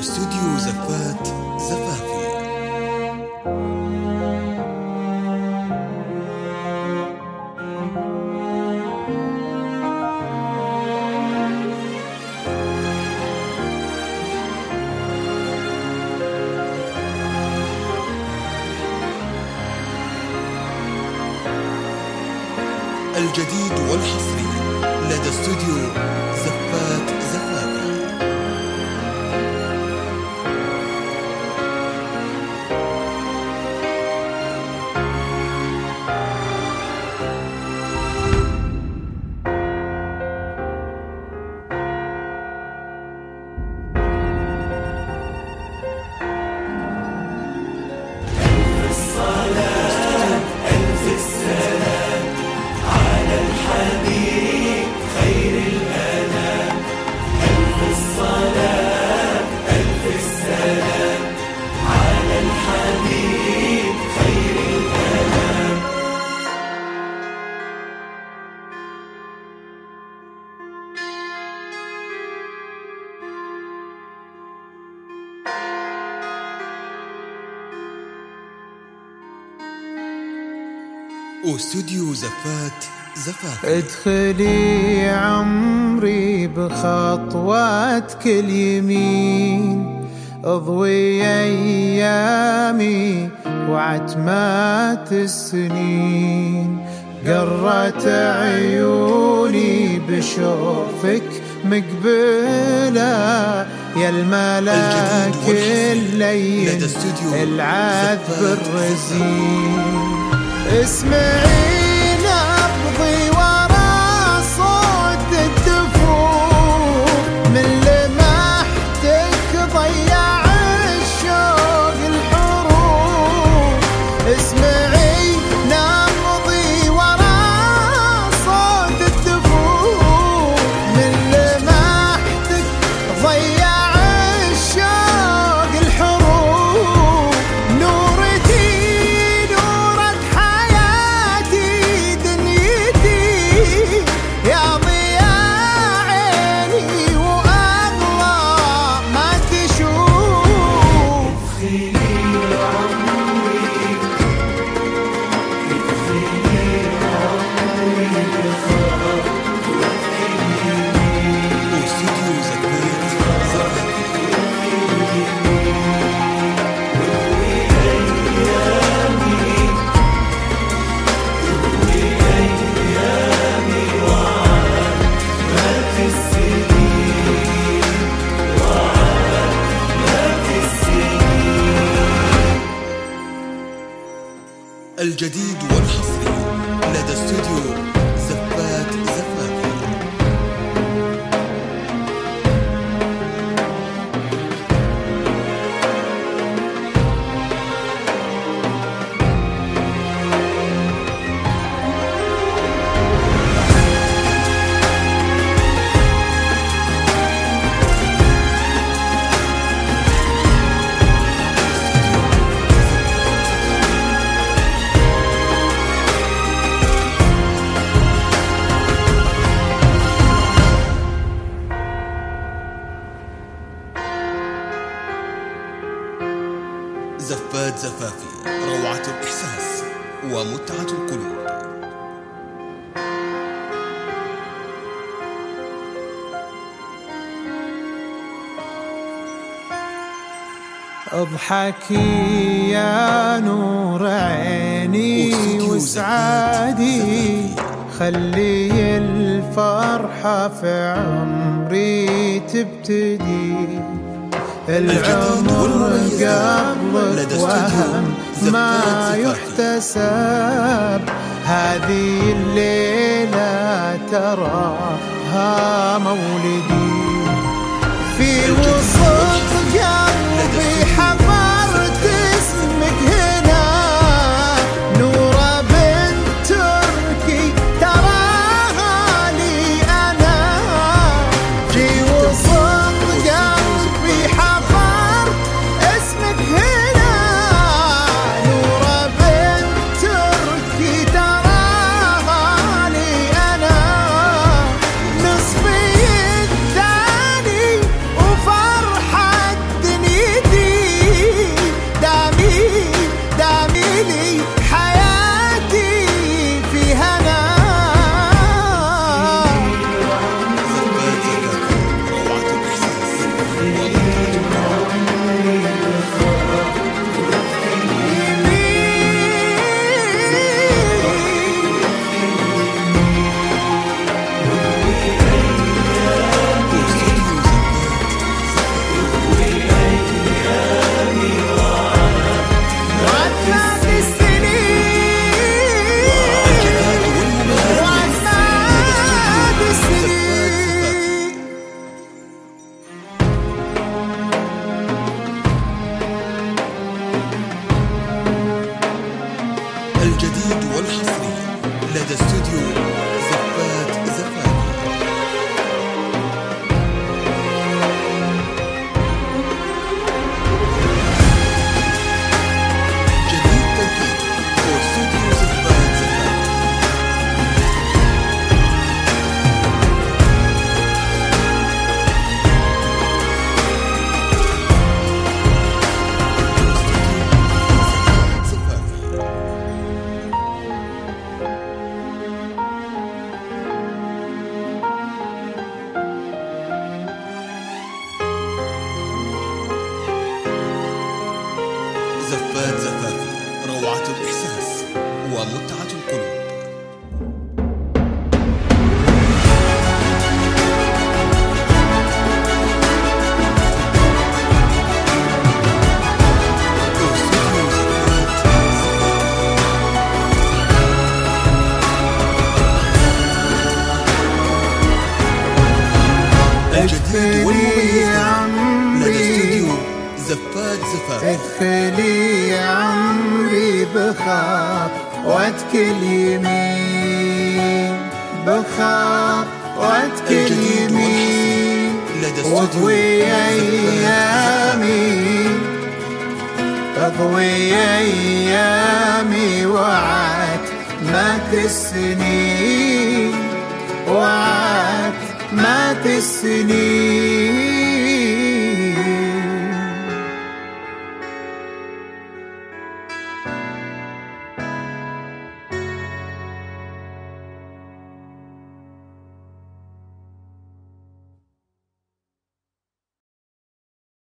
استوديو زفات زفافي. الجديد والحصري لدى استوديو زفات زفافي. واستوديو زفات زفافي. ادخلي عمري بخطواتك اليمين، اضوي ايامي وعتمات السنين، قرت عيوني بشوفك مقبلة يا الملاك اللين العذب الرزين. اسمعي نبضي ورا صوت الدفوف، من لمحتك ضيع الشوق الحروف. اسمعي نبضي ورا صوت الدفوف، من لمحتك ضيع الشوق الحروف. نورتي نورك حياتي دنيتي، يا ضياء عيني وأغلى ما تشوف. ادخلي عمري واستوديو زفات زفافي. الجديد والحصري لدى استوديو زفات زفافي. زفات زفافي، روعة الإحساس ومتعة القلوب. اضحكي يا نور عيني وسعادي، خلي الفرحة في عمري تبتدي. العمر قبلك وهم ما يحتسب، هذه الليلة تراها مولدي. في وسط قلبي حفرت اسمك هنا، نورة بنت تركي تراها لي أنا. في وسط قلبي حفرت اسمك هنا، نورة بنت تركي تراها لي أنا. نصفي الجديد والحصري لدى استوديو زفات زفافي. جديد تنكيد واستوديو زفات زفافي. زفات زفافي، روعة الإحساس ومتعة القلوب. الجديد والمميز لدى استوديو زفات زفافي. ادخلي يا عمري بخطوتك اليمين، بخطوتك اليمين، واضوي ايامي، اضوي ايامي وعتمة السنين، وعتمة السنين.